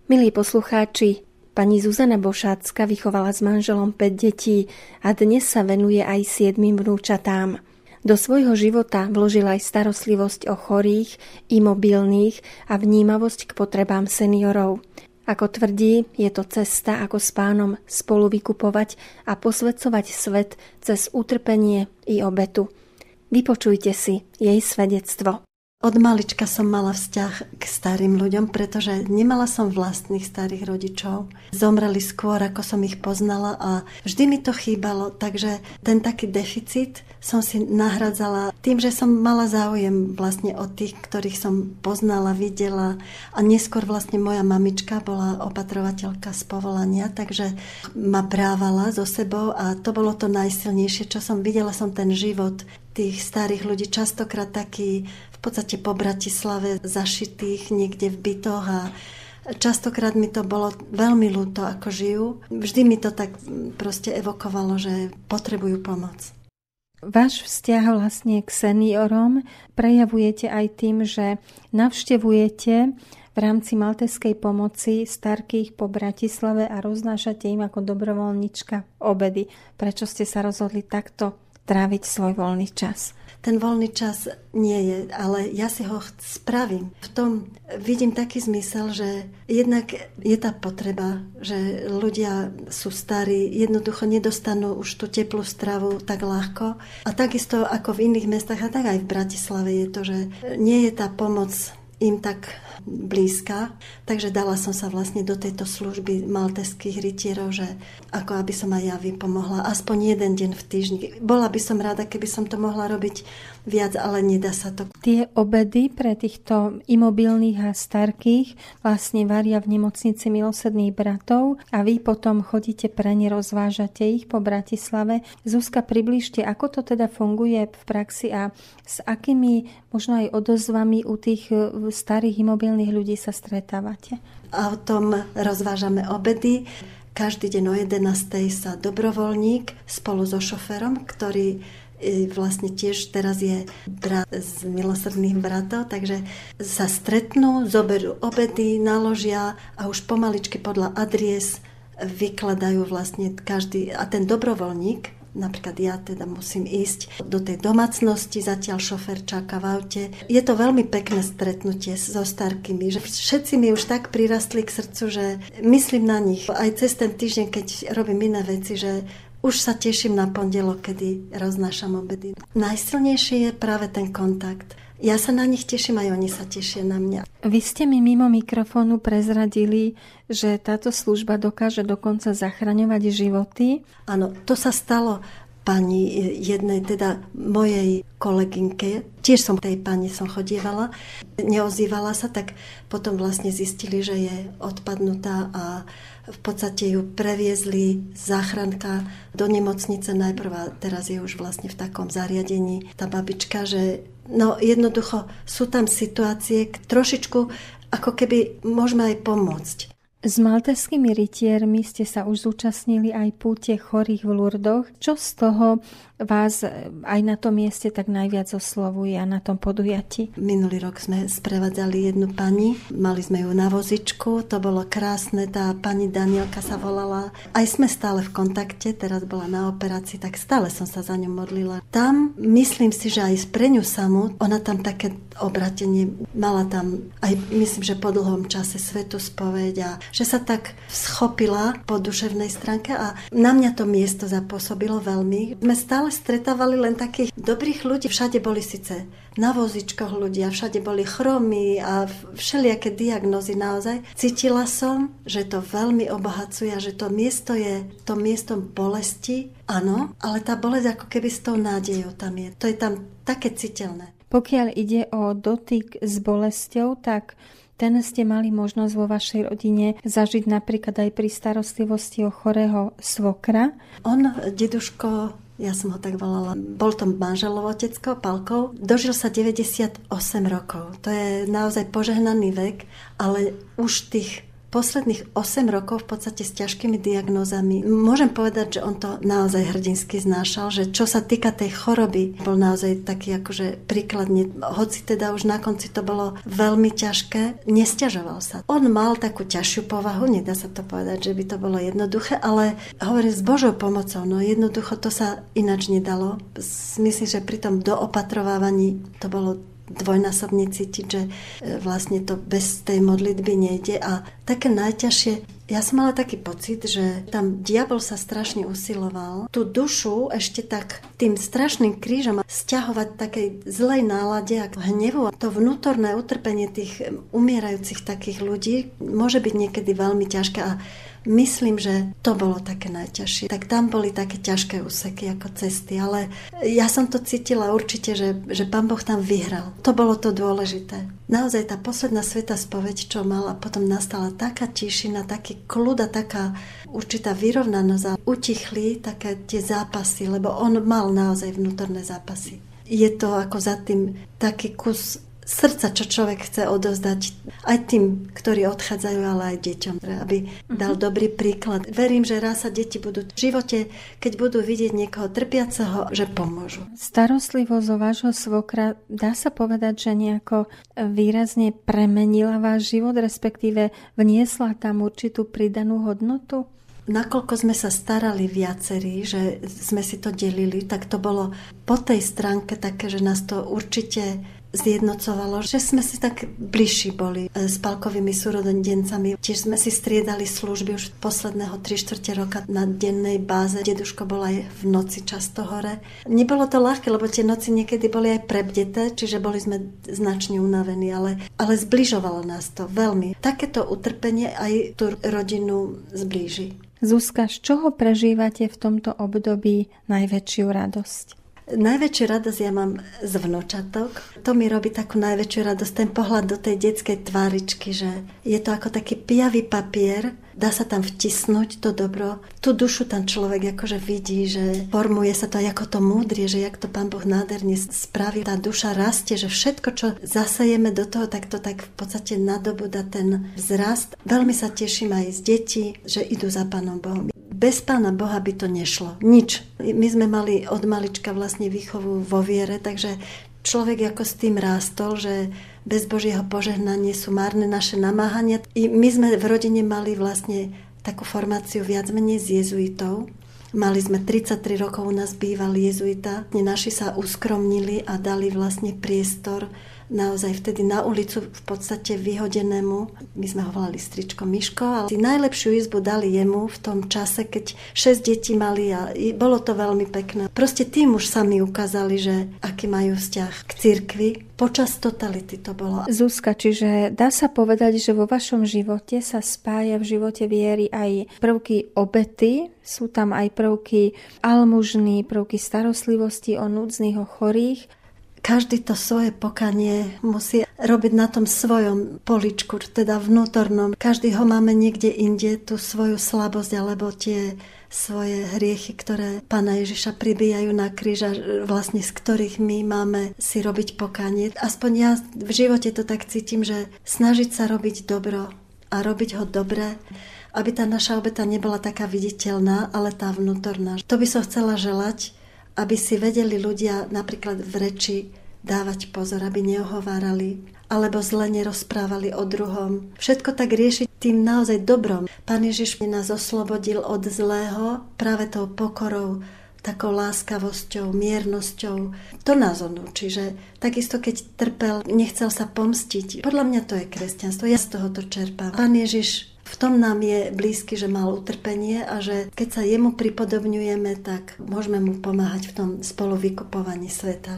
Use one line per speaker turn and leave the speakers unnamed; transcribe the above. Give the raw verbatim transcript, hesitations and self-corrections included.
Milí poslucháči, pani Zuzana Bošácka vychovala s manželom päť detí a dnes sa venuje aj siedmym vnúčatám. Do svojho života vložila aj starostlivosť o chorých, imobilných a vnímavosť k potrebám seniorov. Ako tvrdí, je to cesta, ako s Pánom spolu vykupovať a posväcovať svet cez utrpenie i obetu. Vypočujte si jej svedectvo.
Od malička som mala vzťah k starým ľuďom, pretože nemala som vlastných starých rodičov. Zomreli skôr, ako som ich poznala a vždy mi to chýbalo, takže ten taký deficit som si nahradzala tým, že som mala záujem vlastne od tých, ktorých som poznala, videla a neskôr vlastne moja mamička bola opatrovateľka z povolania, takže ma právala so sebou a to bolo to najsilnejšie, čo som videla, som ten život tých starých ľudí, častokrát taký v podstate po Bratislave zašitých niekde v bytoch a častokrát mi to bolo veľmi ľúto, ako žijú. Vždy mi to tak proste evokovalo, že potrebujú pomoc.
Váš vzťah vlastne k seniorom prejavujete aj tým, že navštevujete v rámci maltéskej pomoci starkých po Bratislave a roznášate im ako dobrovoľnička obedy. Prečo ste sa rozhodli takto tráviť svoj voľný čas?
Ten voľný čas nie je, ale ja si ho spravím. V tom vidím taký zmysel, že jednak je tá potreba, že ľudia sú starí, jednoducho nedostanú už tú teplú stravu tak ľahko. A takisto ako v iných mestách, a tak aj v Bratislave je to, že nie je tá pomoc im tak blízka, takže dala som sa vlastne do tejto služby maltéskych rytierov, že ako aby som aj ja vypomohla aspoň jeden deň v týždni. Bola by som rada, keby som to mohla robiť viac, ale nedá sa to.
Tie obedy pre týchto imobilných a starkých vlastne varia v nemocnici Milosrdných bratov a vy potom chodíte pre ne, rozvážate ich po Bratislave. Zuzka, približte, ako to teda funguje v praxi a s akými možno aj odozvami u tých starých imobilných ľudí sa stretávate?
A o tom rozvážame obedy. Každý deň o jedenástej sa dobrovoľník spolu so šoférom, ktorý vlastne tiež teraz je brat z Milosrdných bratov, takže sa stretnú, zoberú obedy, naložia a už pomaličky podľa adries vykladajú vlastne každý. A ten dobrovoľník, napríklad ja teda musím ísť do tej domácnosti, zatiaľ šofér čaká v aute. Je to veľmi pekné stretnutie so starkými, že všetci mi už tak prirastli k srdcu, že myslím na nich. Aj cez ten týždeň, keď robím iné veci, že už sa teším na pondelok, kedy roznášam obedy. Najsilnejšie je práve ten kontakt. Ja sa na nich teším, aj oni sa tešia na mňa.
Vy ste mi mimo mikrofónu prezradili, že táto služba dokáže dokonca zachraňovať životy.
Áno, to sa stalo pani jednej, teda mojej kolegynke. Tiež som tej pani som chodievala. Neozývala sa, tak potom vlastne zistili, že je odpadnutá a v podstate ju previezli záchranka do nemocnice najprv a teraz je už vlastne v takom zariadení tá babička, že no jednoducho sú tam situácie, trošičku ako keby môžeme aj pomôcť.
S maltéskými rytiermi ste sa už zúčastnili aj púte chorých v Lurdoch. Čo z toho vás aj na tom mieste tak najviac oslovuje a na tom podujatí?
Minulý rok sme sprevádzali jednu pani, mali sme ju na vozičku, to bolo krásne, tá pani Danielka sa volala. Aj sme stále v kontakte, teraz bola na operácii, tak stále som sa za ňu modlila. Tam myslím si, že aj pre ňu samú, ona tam také obratenie mala tam, aj myslím, že po dlhom čase svätú spoveď a že sa tak schopila po duševnej stránke a na mňa to miesto zapôsobilo veľmi. Sme stále stretávali len takých dobrých ľudí. Všade boli síce na vozičkoch ľudia, všade boli chromí a všelijaké diagnózy naozaj. Cítila som, že to veľmi obohacuje a že to miesto je to miestom bolesti. Áno, ale tá bolesť ako keby s tou nádejou tam je. To je tam také citeľné.
Pokiaľ ide o dotyk s bolesťou, tak ten ste mali možnosť vo vašej rodine zažiť napríklad aj pri starostlivosti o chorého svokra.
On, deduško, ja som ho tak volala, bol to manželov otecko, Palkov, dožil sa deväťdesiatosem rokov. To je naozaj požehnaný vek, ale už tých posledných osem rokov v podstate s ťažkými diagnózami. Môžem povedať, že on to naozaj hrdinsky znášal, že čo sa týka tej choroby, bol naozaj taký akože príkladne, hoci teda už na konci to bolo veľmi ťažké, nesťažoval sa. On mal takú ťažšiu povahu, nedá sa to povedať, že by to bolo jednoduché, ale hovorím s Božou pomocou, no jednoducho to sa ináč nedalo. Myslím, že pri tom doopatrovávaní to bolo dvojnásobne cítiť, že vlastne to bez tej modlitby nejde. A také najťažšie, ja som mala taký pocit, že tam diabol sa strašne usiloval tú dušu ešte tak tým strašným krížom sťahovať takej zlej nálade a hnevu. To vnútorné utrpenie tých umierajúcich takých ľudí môže byť niekedy veľmi ťažké a myslím, že to bolo také najťažšie. Tak tam boli také ťažké úseky ako cesty, ale ja som to cítila určite, že, že Pán Boh tam vyhral. To bolo to dôležité. Naozaj tá posledná svätá spoveď, čo mala, potom nastala taká tišina, taký kľud a taká určitá vyrovnanosť a utichli také tie zápasy, lebo on mal naozaj vnútorné zápasy. Je to ako za tým taký kus srdca, čo človek chce odovzdať aj tým, ktorí odchádzajú, ale aj deťom, aby dal uh-huh. dobrý príklad. Verím, že raz sa deti budú v živote, keď budú vidieť niekoho trpiaceho, že pomôžu.
Starostlivosť o vášho svokra, dá sa povedať, že nejako výrazne premenila váš život, respektíve vniesla tam určitú pridanú hodnotu?
Nakoľko sme sa starali viacerí, že sme si to delili, tak to bolo po tej stránke také, že nás to určite zjednocovalo, že sme si tak bližší boli s Palkovými súrodencami. Tiež sme si striedali služby už posledného tri štvrte roka na dennej báze. Deduško bol aj v noci často hore. Nebolo to ľahké, lebo tie noci niekedy boli aj prebdeté, čiže boli sme značne unavení, ale, ale zbližovalo nás to veľmi. Takéto utrpenie aj tú rodinu zblíži.
Zuzka, z čoho prežívate v tomto období najväčšiu radosť?
Najväčšiu radosť ja mám z vnúčatok. To mi robí takú najväčšiu radosť, ten pohľad do tej detskej tváričky, že je to ako taký pijavý papier, dá sa tam vtisnúť to dobro. Tú dušu tam človek akože vidí, že formuje sa to ako to múdrie, že jak to Pán Boh nádherne spraví. Tá duša rastie, že všetko, čo zasejeme do toho, tak to tak v podstate nadobúda ten vzrast. Veľmi sa teším aj z detí, že idú za Pánom Bohom. Bez Pána Boha by to nešlo. Nič. My sme mali od malička vlastne výchovu vo viere, takže človek ako s tým rástol, že bez Božieho požehnania sú márne naše namáhania. I my sme v rodine mali vlastne takú formáciu viac menej z jezuitov. Mali sme tridsaťtri rokov, u nás býval jezuita. Naši sa uskromnili a dali vlastne priestor naozaj vtedy na ulicu v podstate vyhodenému. My sme ho volali stričko Miško, ale najlepšiu izbu dali jemu v tom čase, keď šesť detí mali a bolo to veľmi pekné. Proste tým už sami ukázali, že aký majú vzťah k cirkvi. Počas totality to bolo.
Zuzka, čiže dá sa povedať, že vo vašom živote sa spája v živote viery aj prvky obety, sú tam aj prvky almužny, prvky starostlivosti o núdznych, o chorých.
Každý to svoje pokanie musí robiť na tom svojom poličku, teda vnútornom. Každý ho máme niekde inde, tú svoju slabosť alebo tie svoje hriechy, ktoré Pána Ježiša pribíjajú na kríž a vlastne z ktorých my máme si robiť pokanie. Aspoň ja v živote to tak cítim, že snažiť sa robiť dobro a robiť ho dobre, aby tá naša obeta nebola taká viditeľná, ale tá vnútorná. To by som chcela želať, aby si vedeli ľudia napríklad v reči dávať pozor, aby neohovárali, alebo zle nerozprávali o druhom. Všetko tak riešiť tým naozaj dobrom. Pán Ježiš nás oslobodil od zlého práve tou pokorou, takou láskavosťou, miernosťou. To nás on učí, že takisto keď trpel, nechcel sa pomstiť. Podľa mňa to je kresťanstvo. Ja z toho to čerpám. Pán Ježiš v tom nám je blízky, že mal utrpenie a že keď sa jemu pripodobňujeme, tak môžeme mu pomáhať v tom spoluvykupovaní sveta.